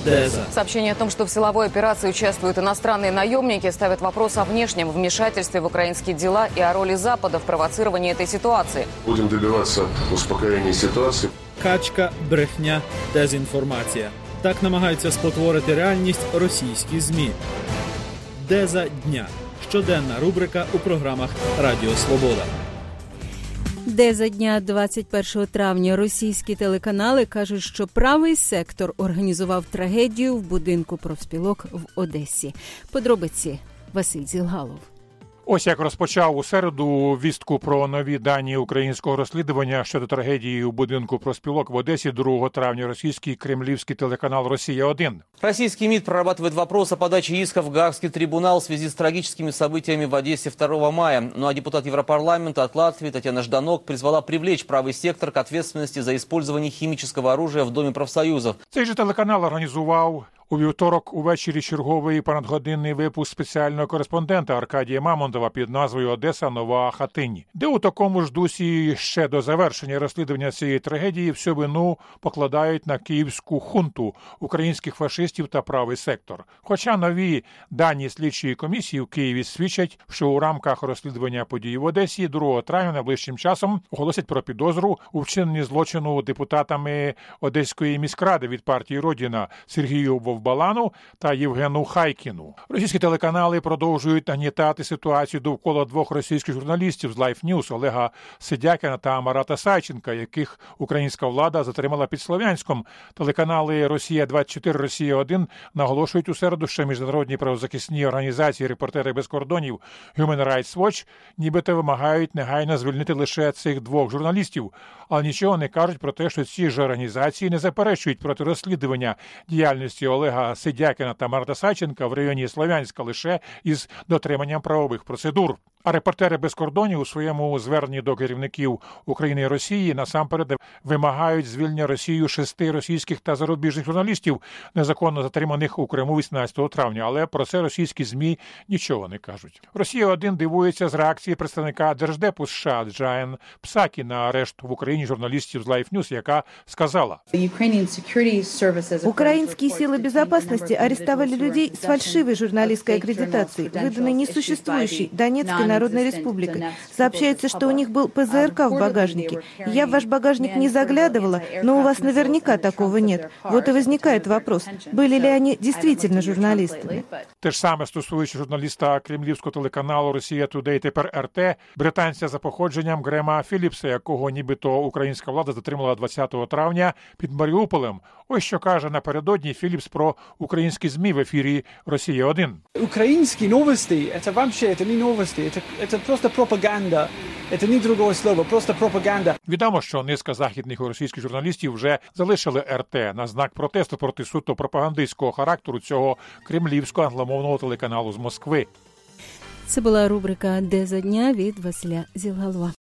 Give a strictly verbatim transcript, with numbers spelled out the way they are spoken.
Деза. Сообщение о том, что в силовой операции участвуют иностранные наемники, ставит вопрос о внешнем вмешательстве в украинские дела и о роли Запада в провоцировании этой ситуации. Будем добиваться успокоения ситуации. Качка, брехня, дезінформація. Так намагаються спотворити реальність російські ЗМІ. Деза дня. Щоденна рубрика у програмах Радіо Свобода. Деза дня двадцять першого травня. Російські телеканали кажуть, що правий сектор організував трагедію в будинку профспілок в Одесі. Подробиці Василь Зілгалов. Ось як розпочав у середу вістку про нові дані українського розслідування щодо трагедії у будинку профспілок в Одесі другого травня російський кремлівський телеканал «Россия-один». Российский МИД прорабатывает вопрос о подаче иска в Гаагский трибунал в связи с трагическими событиями в Одессе второго мая. Ну а депутат Европарламента от Латвии Татьяна Жданок призвала привлечь правый сектор к ответственности за использование химического оружия в Доме профсоюзов. Цей же телеканал організував у вівторок увечері черговий понадгодинний випуск спеціального кореспондента Аркадія Мамонтова під назвою «Одеса. Нова Хатинь», де у такому ж дусі ще до завершення розслідування цієї трагедії всю вину покладають на київську хунту, українських фашистів та правий сектор. Хоча нові дані слідчої комісії в Києві свідчать, що у рамках розслідування подій в Одесі другого травня найближчим часом оголосять про підозру у вчиненні злочину депутатами Одеської міськради від партії «Родина» Сергію Вовбалану та Євгену Хайкіну. Російські телеканали продовжують нагнітати ситуацію довкола двох російських журналістів з Life News Олега Сидякіна та Марата Сайченка, яких українська влада затримала під Слов'янськом. Телеканали «Росія-двадцять чотири», «Росія-один» наголошують у середу, що міжнародні правозахисні організації «Репортери без кордонів», Human Rights Watch нібито вимагають негайно звільнити лише цих двох журналістів, але нічого не кажуть про те, що ці ж організації не заперечують проти розслідування діяльності Олега Сидякіна та Марата Сайченка в районі Слов'янська лише із дотриманням правових процедур. А «Репортери без кордонів» у своєму зверненні до керівників України і Росії насамперед вимагають звільнення Росією шести російських та зарубіжних журналістів, незаконно затриманих у Криму вісімнадцятого травня, але про це російські ЗМІ нічого не кажуть. «Росія-один» дивується з реакції представника Держдепу США Джайан Псакі на арешт в Україні журналістів з Life News, яка сказала: «Украинские силы безопасности арестовали людей с фальшивой журналистской аккредитацией, выданной несуществующей Донецкой Народной Республикой. Сообщается, что у них был ПЗРК в багажнике. Я в ваш багажник не заглядывала, но у вас наверняка такого нет. Вот и возникает вопрос, были ли они действительно журналистами». Те ж саме стосується журналіста кремлівського телеканалу «Росія Тудей», тепер РТ, британця за походженням Грема Філіпса, якого нібито українська влада затримала двадцятого травня під Маріуполем. Ось що каже напередодні Філіпс про українські ЗМІ в ефірі «Росія-один». Українські новості – це вообще це не новості, це, це просто пропаганда. Це не другое слово, просто пропаганда. Відомо, що низка західних і російських журналістів вже залишили РТ на знак протесту проти суто пропагандистського характеру цього кремлівського англомовного телеканалу з Москви. Це була рубрика «Деза дня» від Василя Зілгалова.